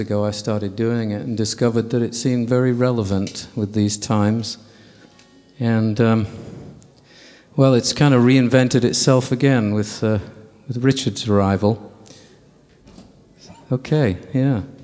ago I started doing it and discovered that it seemed very relevant with these times. And, well, it's kind of reinvented itself again with Richard's arrival. Okay, yeah.